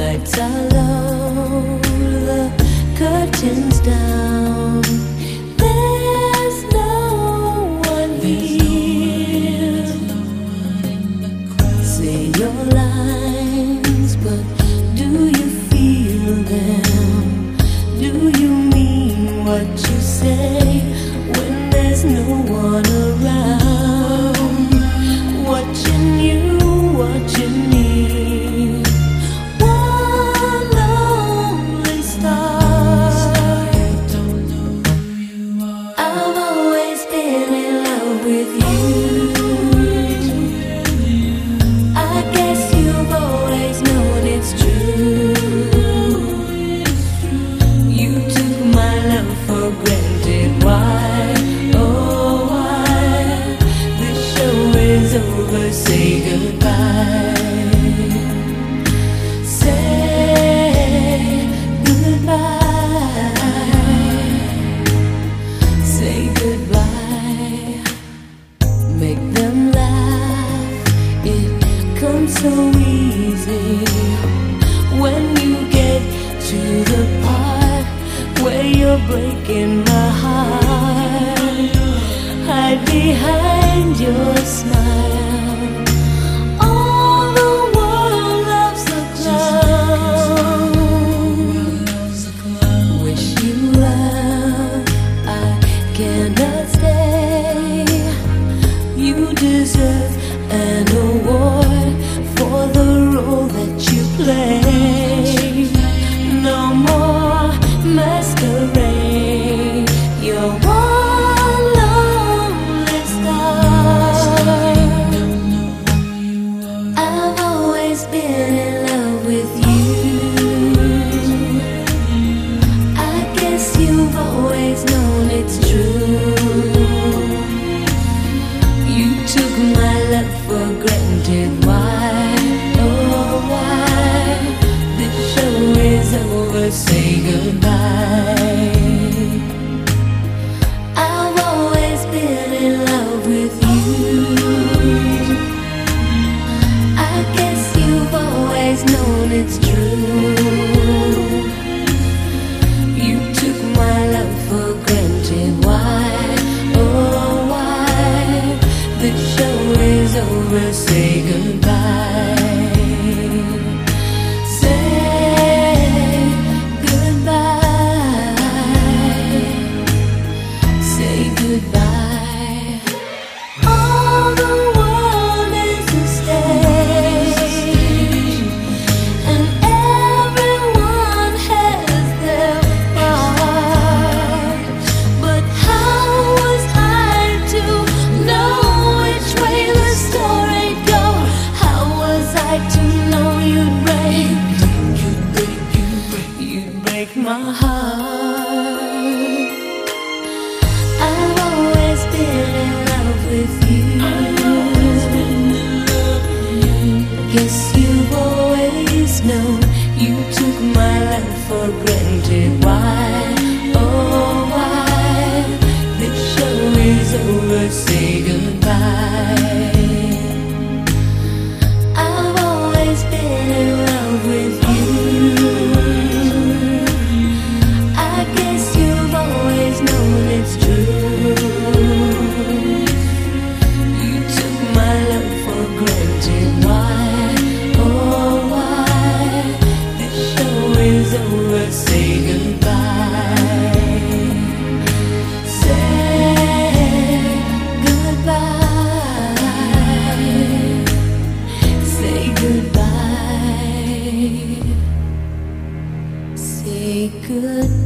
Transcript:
Lights are low, the curtains down. There's no one here. Say your lines, but do you feel them? Do you mean what you say when there's no one around? Watching you, watching me. One lonely star. I've always been in love with you. I guess you've always known it's true. You took my love for granted. Why? Oh, why? The show is over. Say goodbye. Say goodbye. Say goodbye. Make them laugh. It comes so easy when you get to the part where you're breaking my heart. Hide behind your smile. All the world loves a clown. Wish you well, I cannot stay. You deserve an award for the role that you play. No more masquerade. You're one lonely star. I've always been in love with you. I guess you've always known it's true. You took my love for granted. Why? Oh, why? The show is over. Say goodbye. I've always been in love with you. I guess you've always known it's true. You took my love for granted. Why? Oh, why? The show is over. Say goodbye. Say goodbye. Say goodbye. All the world is a stage, and everyone has their part. But how was I to know which way the story go? How was I to know you'd break my heart? I've always been in love with you. Guess you've always known. You took my life for granted. Why? Oh, why? The show is over. Say goodbye. I've always been in love with you. I guess you've always known it's true. You took my love for granted. Why? Oh, why? The show is over. Say goodbye. Say goodbye. Say goodbye. Say goodbye.